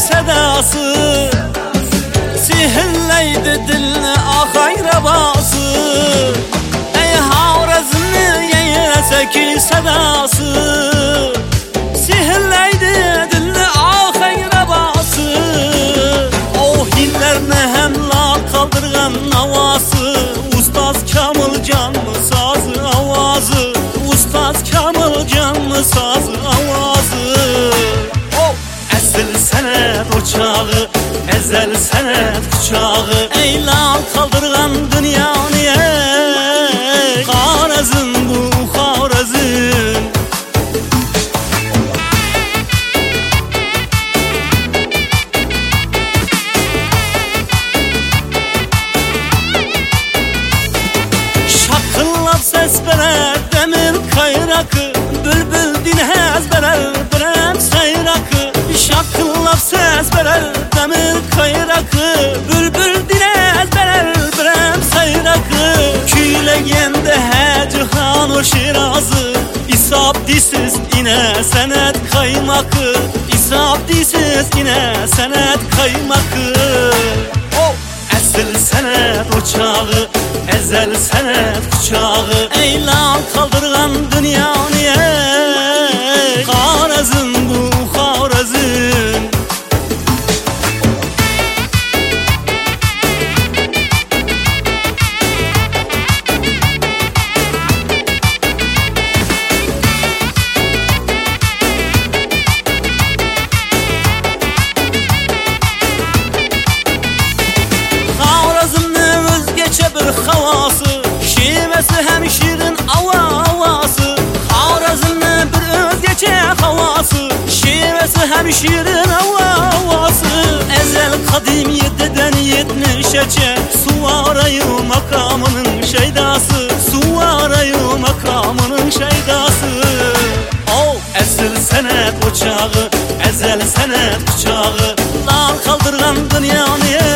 sədası, sihirləydi dilini axayrabası. Ey Xorazmni yeyəsəki sədası, sihirləydi dilini axayrabası. O hillərinə həm lal qaldırğan avası, Ustaz Kamilcan mı sazı avazı, Ustaz Kamilcan mı sazı avazı. Əsl sənət uçağı, əzəl sənət uçağı, ey lal qaldırğan dünyanı, ey Xorazm bu Xorazm. Şaqıllab səs verər dəmir qayrakı, bülbül dinhəz verər birəm sayrakı. Şaqıllab səs verər dəmir qayrakı, bülbül dinhəz verər birəm sayrakı. Küyləyəndə hə cihan o Şirazı, İsab disiz inə sənət qaymakı, İsab disiz inə sənət qaymakı. Əsl sənət uçağı, əzəl sənət uçağı, ey lal qaldırğan dünyanı, ey Xorazm bu Xorazm. Bir havası, şivəsi həm şirin avası. Xorazmni bir özgəçə havası, şivəsi həm şirin avası. Əzəl qadim 7'dən 70'ə, Suvarayı makamının şeydası, Suvarayı makamının şeydası. Əsl sənət uçağı, əzəl sənət uçağı, lal qaldırğan dünyanı,